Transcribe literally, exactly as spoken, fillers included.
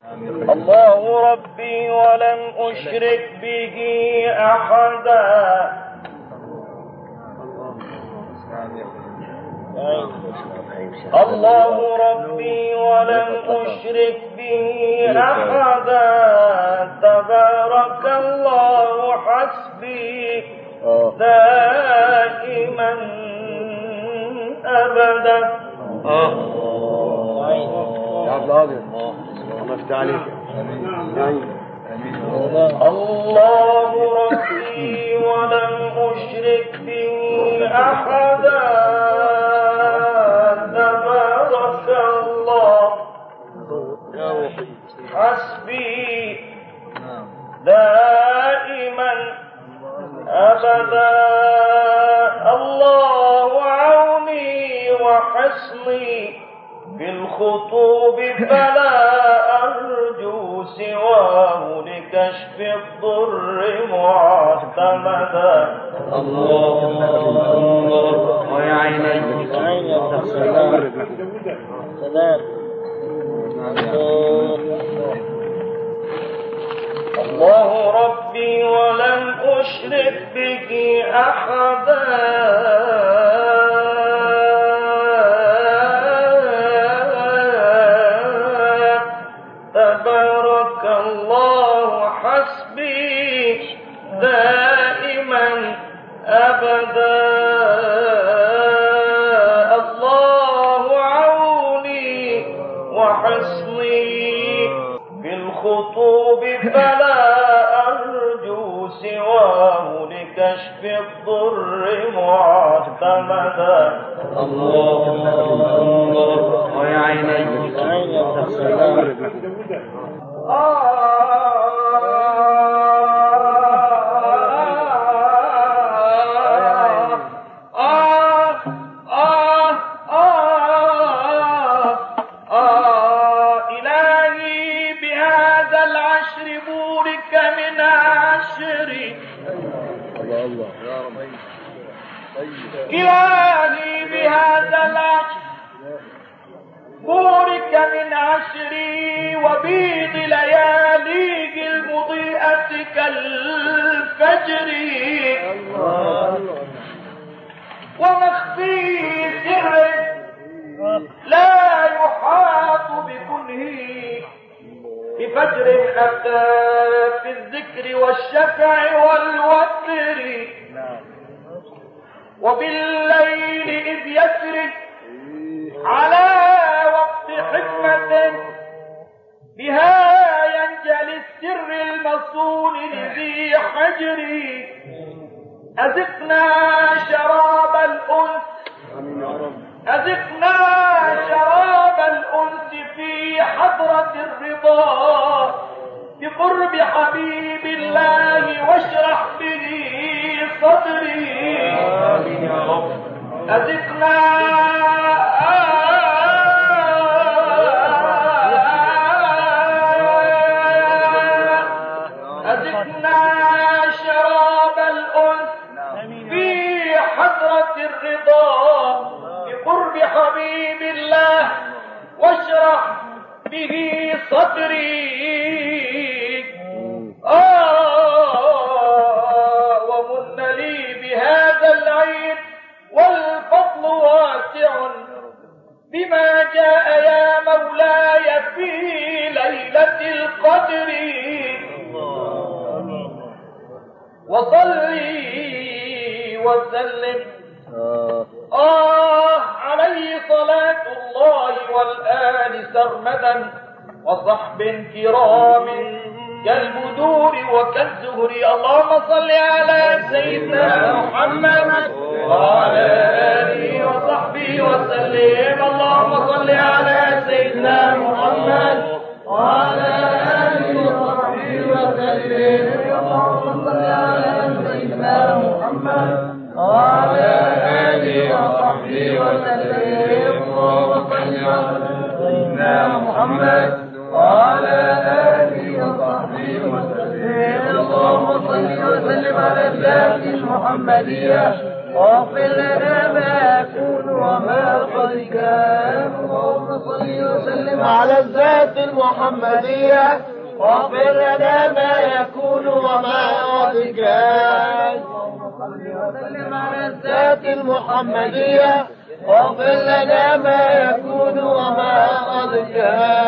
الله ربي ولن أشرك به أحدا. الله ربي ولن أشرك به أحدا. تبارك الله حسبي دائما أبدا. الله ربي ولن أشرك به أحدا. تبارك الله حسبي دائما أبدا. الله عوني وحصني بالخطوب فلا أرجو سواه لكشف الضر معتمدا. الله ويا عيني سلام. الله ربي ولن أشرك به أحدا. دائما أبدا. الله عوني وحصني بالخطوب فلا أرجو سواه لكشف الضر معتمدا. الله ويا عيني إلهي بهذا العشر بورك من عشري وبيض لياليه المضيئة كالفجر ومخفي سر لا يحاط بكنه بفجر أتى في الذكر والشفع والوتر وبالليل إذ يسري على وقت حكمة بها ينجلي السر المصون لذي حجر. أذقنا شراب الأنس أذقنا شراب الأنس في حضرة الرضا بقرب حبيب الله واشرح به صدري. أذقنا أذقنا شراب الأنس في حضرة الرضا بقرب حبيب الله واشرح به صدري. آه ومن لي بهذا العيد والفضل واسع بما جاء يا مولاي في ليلة القدر. وصلي وسلم آه عليه صلاة الله والآل سرمدا وصحب كرام كالبدور وكالزهر. اللهم صل على سيدنا محمد وعلى آله وصحبه وسلم. اللهم صل على سيدنا محمد وعلى آله وصحبه وسلم. اللهم صل على سيدنا محمد وعلى آله وصحبه وسلم. اللهم صل على سيدنا محمد وعلى آله وصحبه وسلم. اللهم صل وسلم على الذات المحمدية واغفر لنا ما يكون وما قد كان. اللهم صل وسلم وسلم على الذات المحمدية واغفر لنا ما يكون وما قد كان. وسلم على الذات المحمدية واغفر لنا ما يكون وما قد كان.